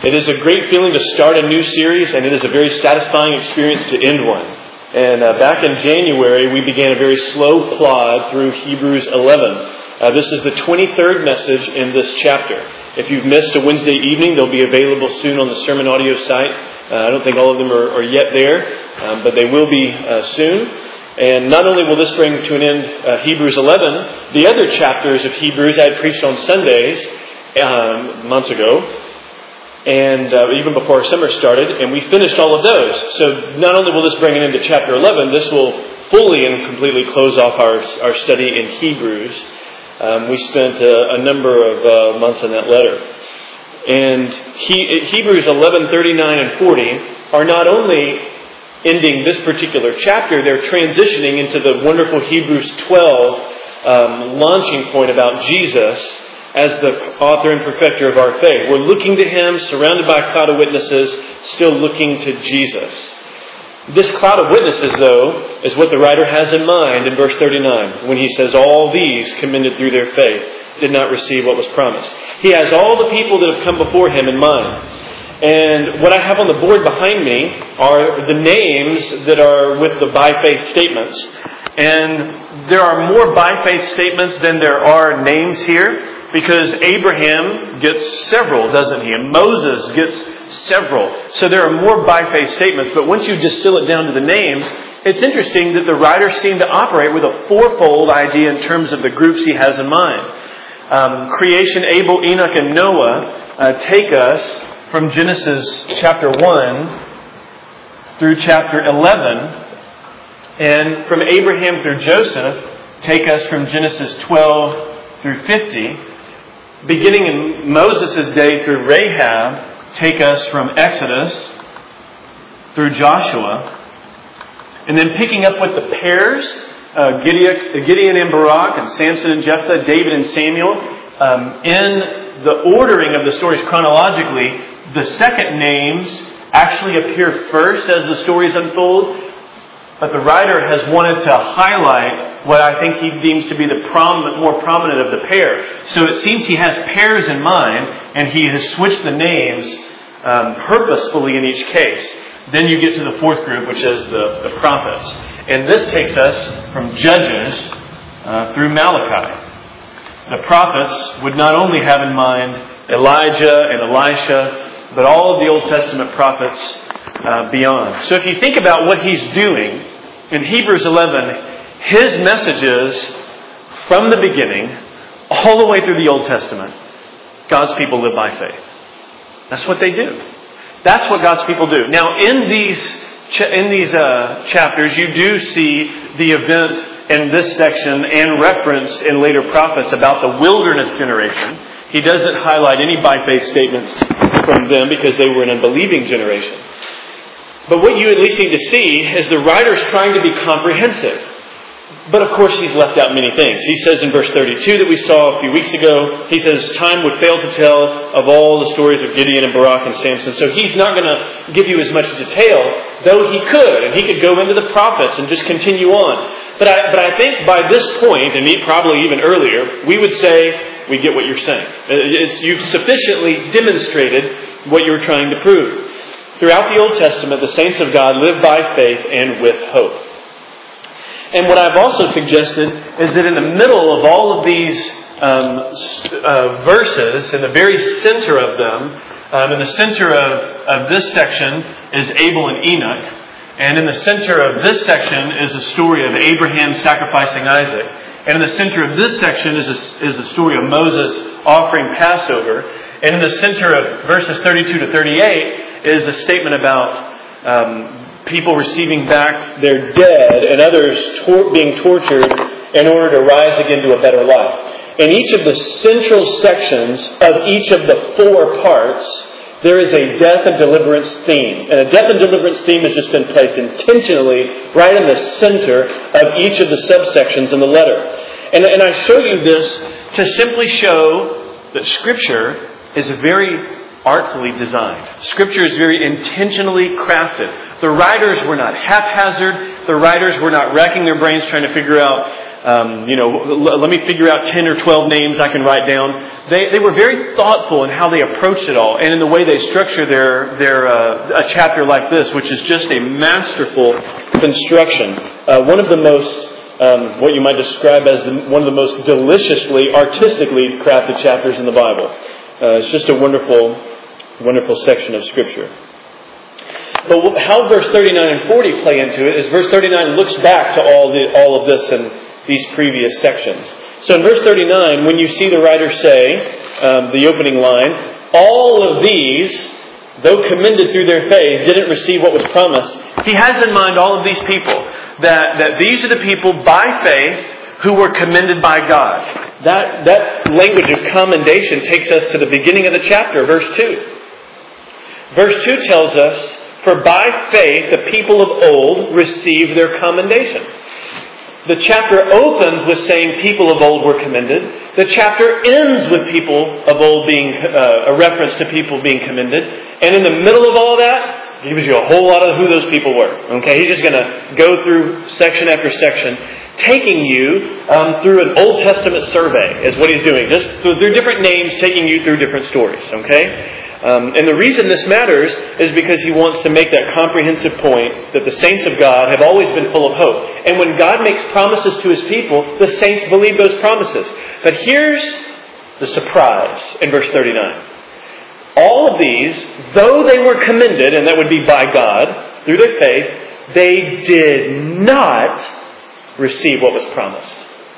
It is a great feeling to start a new series, and it is a very satisfying experience to end one. And back in January, we began a very slow plod through Hebrews 11. This is the 23rd message in this chapter. If you've missed a Wednesday evening, they'll be available soon on the sermon audio site. I don't think all of them are yet there, but they will be soon. And not only will this bring to an end Hebrews 11, the other chapters of Hebrews I had preached on Sundays months ago, and even before our summer started, and we finished all of those. So not only will this bring an end to chapter 11, this will fully and completely close off our study in Hebrews. We spent a number of months in that letter. And Hebrews 11, 39, and 40 are not only ending this particular chapter, they're transitioning into the wonderful Hebrews 12 launching point about Jesus as the author and perfecter of our faith. We're looking to Him, surrounded by a cloud of witnesses, still looking to Jesus. This cloud of witnesses, though, is what the writer has in mind in verse 39, when he says, all these commended through their faith did not receive what was promised. He has all the people that have come before him in mind. And what I have on the board behind me are the names that are with the by faith statements. And there are more by faith statements than there are names here, because Abraham gets several, doesn't he? And Moses gets several. So there are more by faith statements. But once you distill it down to the names, it's interesting that the writers seem to operate with a fourfold idea in terms of the groups he has in mind. Creation, Abel, Enoch, and Noah take us from Genesis chapter 1 through chapter 11, and from Abraham through Joseph, take us from Genesis 12 through 50. Beginning in Moses' day through Rahab, take us from Exodus through Joshua. And then picking up with the pairs, Gideon and Barak, and Samson and Jephthah, David and Samuel. In the ordering of the stories chronologically, the second names actually appear first as the stories unfold, but the writer has wanted to highlight what I think he deems to be the more prominent of the pair. So it seems he has pairs in mind, and he has switched the names purposefully in each case. Then you get to the fourth group, which is the prophets. And this takes us from Judges through Malachi. The prophets would not only have in mind Elijah and Elisha, but all of the Old Testament prophets beyond. So if you think about what he's doing in Hebrews 11, his message is, from the beginning, all the way through the Old Testament, God's people live by faith. That's what they do. That's what God's people do. Now, in these chapters, you do see the event in this section and referenced in later prophets about the wilderness generation. He doesn't highlight any by faith statements from them because they were an unbelieving generation. But what you at least need to see is the writer's trying to be comprehensive. But of course he's left out many things. He says in verse 32 that we saw a few weeks ago, he says time would fail to tell of all the stories of Gideon and Barak and Samson. So he's not going to give you as much detail, though he could. And he could go into the prophets and just continue on. But I think by this point, and probably even earlier, we would say, we get what you're saying. You've sufficiently demonstrated what you're trying to prove. Throughout the Old Testament, the saints of God live by faith and with hope. And what I've also suggested is that in the middle of all of these verses, in the very center of them, in the center of this section is Abel and Enoch. And in the center of this section is a story of Abraham sacrificing Isaac. And in the center of this section is the story of Moses offering Passover. And in the center of verses 32 to 38 is a statement about people receiving back their dead and others being tortured in order to rise again to a better life. In each of the central sections of each of the four parts, there is a death and deliverance theme. And a death and deliverance theme has just been placed intentionally right in the center of each of the subsections in the letter. And I show you this to simply show that Scripture is very artfully designed. Scripture is very intentionally crafted. The writers were not haphazard. The writers were not racking their brains trying to figure out let me figure out 10 or 12 names I can write down. They were very thoughtful in how they approached it all and in the way they structure a chapter like this, which is just a masterful construction. One of the most, what you might describe as one of the most deliciously, artistically crafted chapters in the Bible. It's just a wonderful, wonderful section of Scripture. But how verse 39 and 40 play into it is verse 39 looks back to all of this and these previous sections. So in verse 39, when you see the writer say, the opening line, all of these, though commended through their faith, didn't receive what was promised. He has in mind all of these people. That these are the people by faith who were commended by God. That language of commendation takes us to the beginning of the chapter, verse 2. Verse 2 tells us, for by faith the people of old received their commendation. The chapter opens with saying people of old were commended. The chapter ends with people of old being a reference to people being commended. And in the middle of all that, he gives you a whole lot of who those people were. Okay, he's just going to go through section after section, taking you through an Old Testament survey is what he's doing. Just through different names, taking you through different stories. Okay? And the reason this matters is because he wants to make that comprehensive point that the saints of God have always been full of hope. And when God makes promises to His people, the saints believe those promises. But here's the surprise in verse 39. All of these, though they were commended, and that would be by God, through their faith, they did not receive what was promised.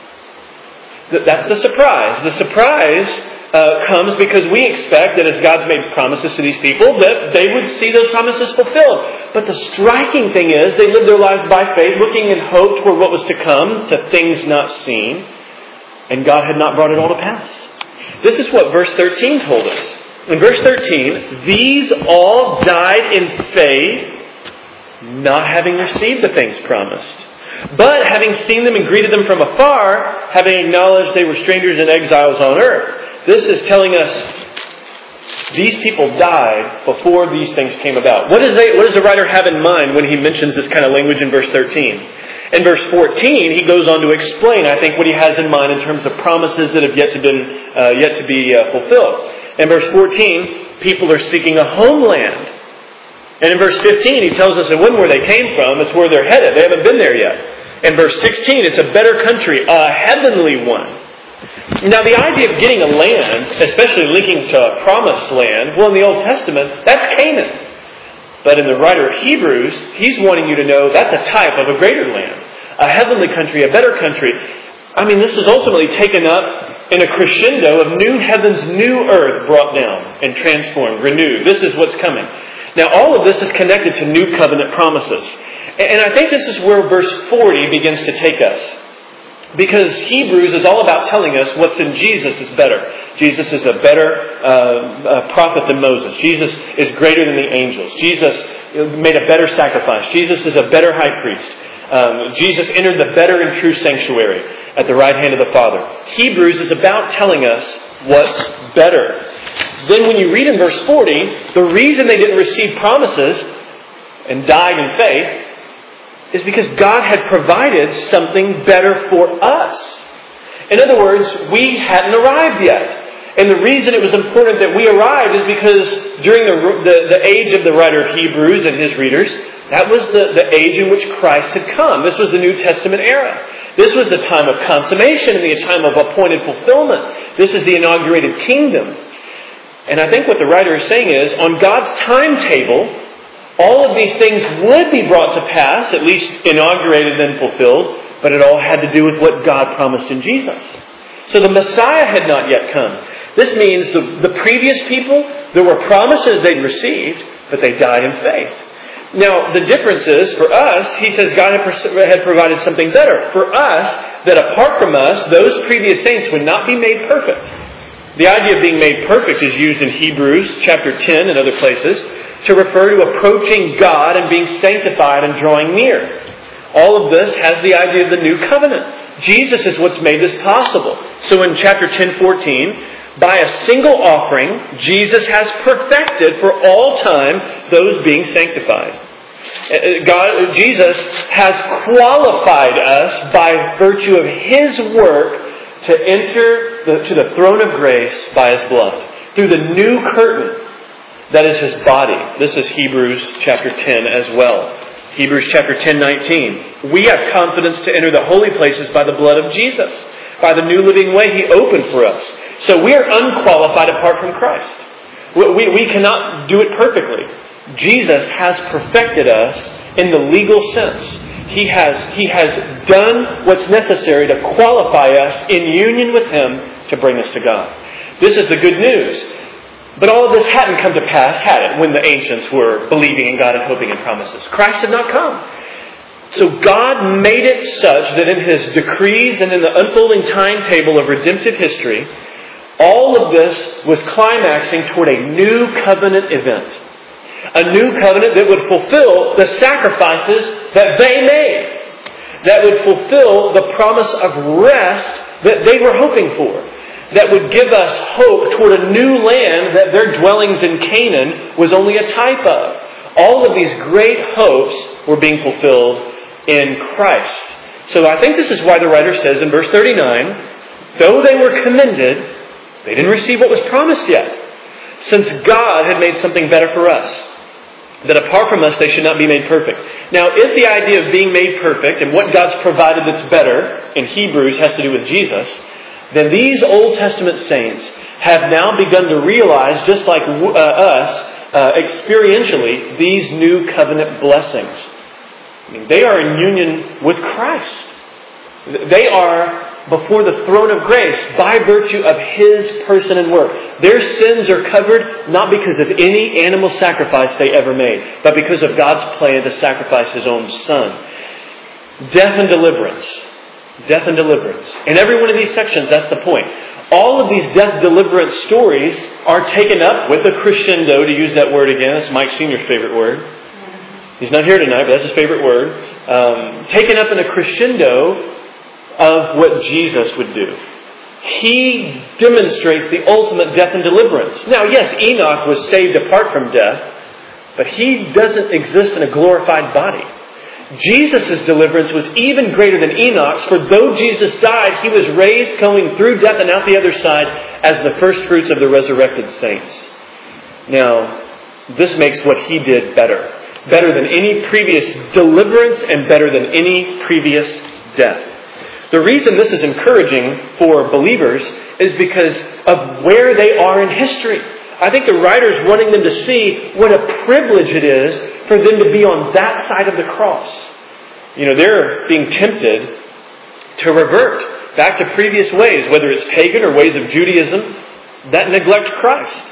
That's the surprise. The surprise comes because we expect that as God's made promises to these people, that they would see those promises fulfilled. But the striking thing is, they lived their lives by faith, looking in hope toward what was to come, to things not seen, and God had not brought it all to pass. This is what verse 13 told us. In verse 13, these all died in faith, not having received the things promised, but having seen them and greeted them from afar, having acknowledged they were strangers and exiles on earth. This is telling us these people died before these things came about. What does the writer have in mind when he mentions this kind of language in verse 13? In verse 14, he goes on to explain, I think, what he has in mind in terms of promises that have yet to be fulfilled. In verse 14, people are seeking a homeland. And in verse 15, he tells us that when where they came from, it's where they're headed. They haven't been there yet. In verse 16, it's a better country, a heavenly one. Now, the idea of getting a land, especially linking to a promised land, well, in the Old Testament, that's Canaan. But in the writer of Hebrews, he's wanting you to know that's a type of a greater land. A heavenly country, a better country. I mean, this is ultimately taken up in a crescendo of new heavens, new earth brought down and transformed, renewed. This is what's coming. Now, all of this is connected to new covenant promises. And I think this is where verse 40 begins to take us. Because Hebrews is all about telling us what's in Jesus is better. Jesus is a better prophet than Moses. Jesus is greater than the angels. Jesus made a better sacrifice. Jesus is a better high priest. Jesus entered the better and true sanctuary at the right hand of the Father. Hebrews is about telling us what's better. Then when you read in verse 40, the reason they didn't receive promises and died in faith is because God had provided something better for us. In other words, we hadn't arrived yet. And the reason it was important that we arrived is because during the age of the writer of Hebrews and his readers, that was the age in which Christ had come. This was the New Testament era. This was the time of consummation and the time of appointed fulfillment. This is the inaugurated kingdom. And I think what the writer is saying is, on God's timetable, all of these things would be brought to pass, at least inaugurated and fulfilled, but it all had to do with what God promised in Jesus. So the Messiah had not yet come. This means the previous people, there were promises they'd received, but they died in faith. Now, the difference is, for us, he says God had provided something better. For us, that apart from us, those previous saints would not be made perfect. The idea of being made perfect is used in Hebrews chapter 10 and other places to refer to approaching God and being sanctified and drawing near. All of this has the idea of the new covenant. Jesus is what's made this possible. So in chapter 10:14, by a single offering, Jesus has perfected for all time those being sanctified. Jesus has qualified us by virtue of His work to enter to the throne of grace by His blood. Through the new curtain that is His body. This is Hebrews chapter 10 as well. Hebrews chapter 10:19. We have confidence to enter the holy places by the blood of Jesus. By the new living way He opened for us. So we are unqualified apart from Christ. We cannot do it perfectly. Jesus has perfected us in the legal sense. He has done what's necessary to qualify us in union with Him to bring us to God. This is the good news. But all of this hadn't come to pass, had it, when the ancients were believing in God and hoping in promises. Christ had not come. So God made it such that in His decrees and in the unfolding timetable of redemptive history, all of this was climaxing toward a new covenant event. A new covenant that would fulfill the sacrifices that they made. That would fulfill the promise of rest that they were hoping for. That would give us hope toward a new land that their dwellings in Canaan was only a type of. All of these great hopes were being fulfilled in Christ. So I think this is why the writer says in verse 39, though they were commended, they didn't receive what was promised yet, since God had made something better for us, that apart from us they should not be made perfect. Now, if the idea of being made perfect and what God's provided that's better in Hebrews has to do with Jesus, then these Old Testament saints have now begun to realize, just like us, experientially, these new covenant blessings. I mean, they are in union with Christ. They are before the throne of grace by virtue of His person and work. Their sins are covered not because of any animal sacrifice they ever made, but because of God's plan to sacrifice His own Son. Death and deliverance. Death and deliverance. In every one of these sections, that's the point. All of these death deliverance stories are taken up with a crescendo, to use that word again. It's Mike Sr.'s favorite word. He's not here tonight, but that's his favorite word. Taken up in a crescendo of what Jesus would do. He demonstrates the ultimate death and deliverance. Now, yes, Enoch was saved apart from death, but he doesn't exist in a glorified body. Jesus' deliverance was even greater than Enoch's, for though Jesus died, He was raised going through death and out the other side as the first fruits of the resurrected saints. Now, this makes what He did better. Better than any previous deliverance and better than any previous death. The reason this is encouraging for believers is because of where they are in history. I think the writer's wanting them to see what a privilege it is for them to be on that side of the cross. You know, they're being tempted to revert back to previous ways, whether it's pagan or ways of Judaism, that neglect Christ.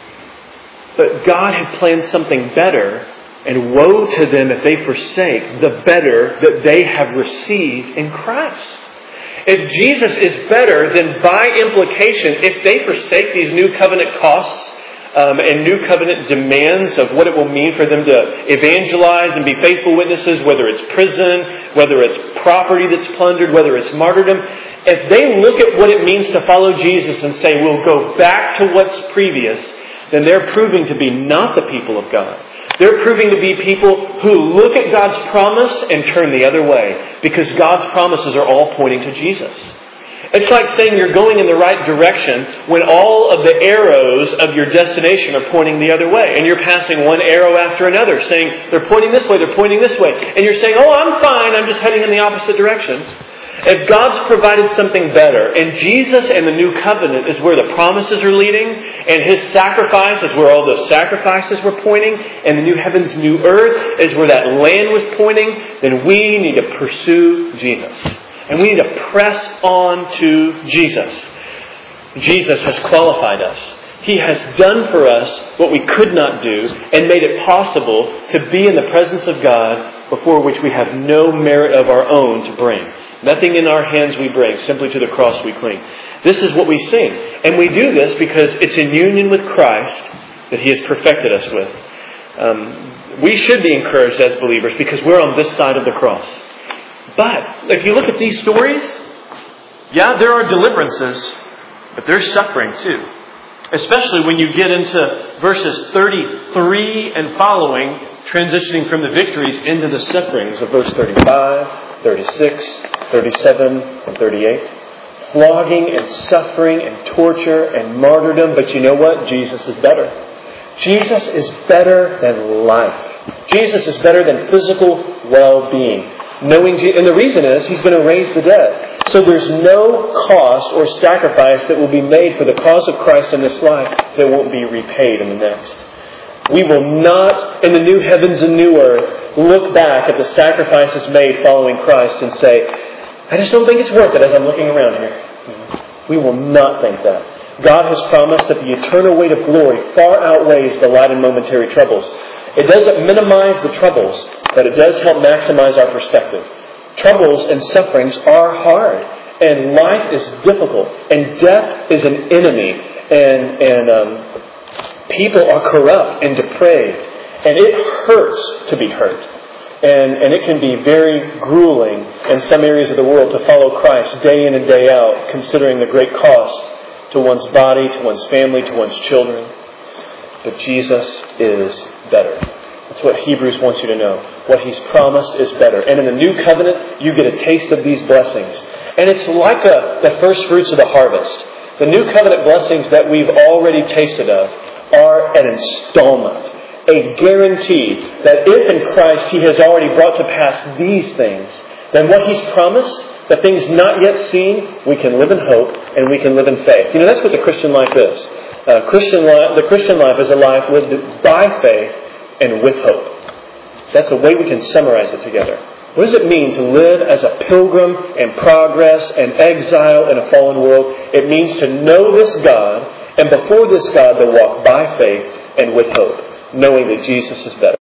But God had planned something better, and woe to them if they forsake the better that they have received in Christ. If Jesus is better, then by implication, if they forsake these new covenant costs and new covenant demands of what it will mean for them to evangelize and be faithful witnesses, whether it's prison, whether it's property that's plundered, whether it's martyrdom, if they look at what it means to follow Jesus and say, we'll go back to what's previous, then they're proving to be not the people of God. They're proving to be people who look at God's promise and turn the other way, because God's promises are all pointing to Jesus. It's like saying you're going in the right direction when all of the arrows of your destination are pointing the other way, and you're passing one arrow after another, saying they're pointing this way, they're pointing this way, and you're saying, oh, I'm fine, I'm just heading in the opposite direction. If God's provided something better, and Jesus and the new covenant is where the promises are leading, and His sacrifice is where all those sacrifices were pointing, and the new heavens, new earth is where that land was pointing, then we need to pursue Jesus. And we need to press on to Jesus. Jesus has qualified us. He has done for us what we could not do and made it possible to be in the presence of God before which we have no merit of our own to bring. Nothing in our hands we bring, simply to the cross we cling. This is what we sing. And we do this because it's in union with Christ that He has perfected us with. We should be encouraged as believers because we're on this side of the cross. But if you look at these stories, yeah, there are deliverances, but there's suffering too. Especially when you get into verses 33 and following, transitioning from the victories into the sufferings of verse 35, 36, 37, and 38. Flogging and suffering and torture and martyrdom. But you know what? Jesus is better. Jesus is better than life. Jesus is better than physical well-being. And the reason is He's going to raise the dead. So there's no cost or sacrifice that will be made for the cause of Christ in this life that won't be repaid in the next. We will not, in the new heavens and new earth, look back at the sacrifices made following Christ and say, I just don't think it's worth it as I'm looking around here. We will not think that. God has promised that the eternal weight of glory far outweighs the light and momentary troubles. It doesn't minimize the troubles, but it does help maximize our perspective. Troubles and sufferings are hard, and life is difficult, and death is an enemy, and people are corrupt and depraved, and it hurts to be hurt. And it can be very grueling in some areas of the world to follow Christ day in and day out, considering the great cost to one's body, to one's family, to one's children. But Jesus is better. That's what Hebrews wants you to know. What He's promised is better. And in the new covenant, you get a taste of these blessings. And it's like the first fruits of the harvest. The new covenant blessings that we've already tasted of are an installment, a guarantee that if in Christ He has already brought to pass these things, then what He's promised, the things not yet seen, we can live in hope and we can live in faith. You know, that's what the Christian life is. The Christian life is a life lived by faith and with hope. That's a way we can summarize it together. What does it mean to live as a pilgrim in progress and exile in a fallen world? It means to know this God, and before this God to walk by faith and with hope, knowing that Jesus is better.